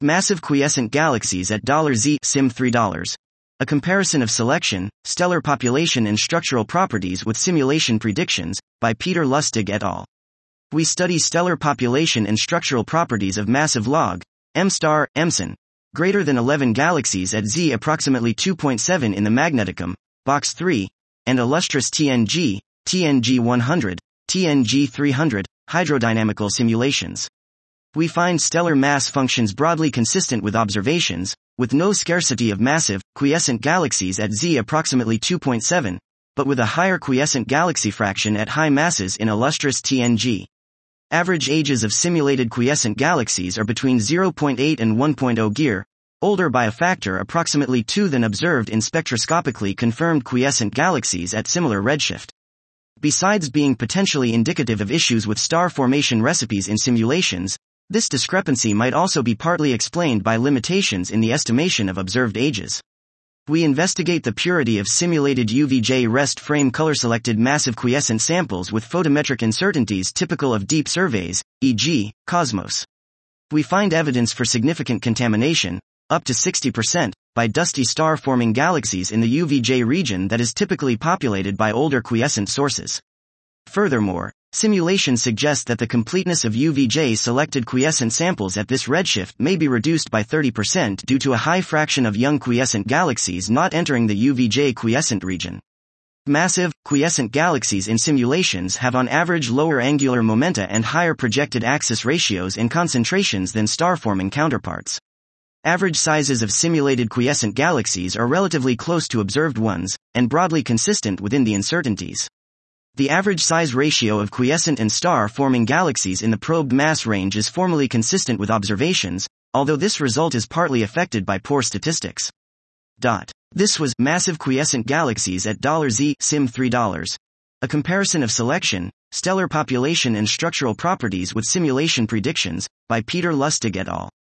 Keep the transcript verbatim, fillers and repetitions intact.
Massive quiescent galaxies at $Z Sim three dollars. A comparison of selection, stellar population and structural properties with simulation predictions, by Peter Lustig et al. We study stellar population and structural properties of massive log, M star, Mson, greater than eleven galaxies at Z approximately two point seven in the Magneticum, box three, and illustrious T N G, T N G one hundred, T N G three hundred, hydrodynamical simulations. We find stellar mass functions broadly consistent with observations, with no scarcity of massive, quiescent galaxies at Z approximately two point seven, but with a higher quiescent galaxy fraction at high masses in illustrious T N G. Average ages of simulated quiescent galaxies are between zero point eight and one point zero gear, older by a factor approximately two than observed in spectroscopically confirmed quiescent galaxies at similar redshift. Besides being potentially indicative of issues with star formation recipes in simulations, this discrepancy might also be partly explained by limitations in the estimation of observed ages. We investigate the purity of simulated U V J rest frame color-selected massive quiescent samples with photometric uncertainties typical of deep surveys, for example, COSMOS. We find evidence for significant contamination, up to sixty percent, by dusty star-forming galaxies in the U V J region that is typically populated by older quiescent sources. Furthermore, simulations suggest that the completeness of U V J-selected quiescent samples at this redshift may be reduced by thirty percent due to a high fraction of young quiescent galaxies not entering the U V J quiescent region. Massive, quiescent galaxies in simulations have on average lower angular momenta and higher projected axis ratios in concentrations than star-forming counterparts. Average sizes of simulated quiescent galaxies are relatively close to observed ones, and broadly consistent within the uncertainties. The average size ratio of quiescent and star-forming galaxies in the probed mass range is formally consistent with observations, although this result is partly affected by poor statistics. Dot. This was Massive Quiescent Galaxies at $Z Sim three dollars. A comparison of selection, stellar population and structural properties with simulation predictions, by Peter Lustig et al.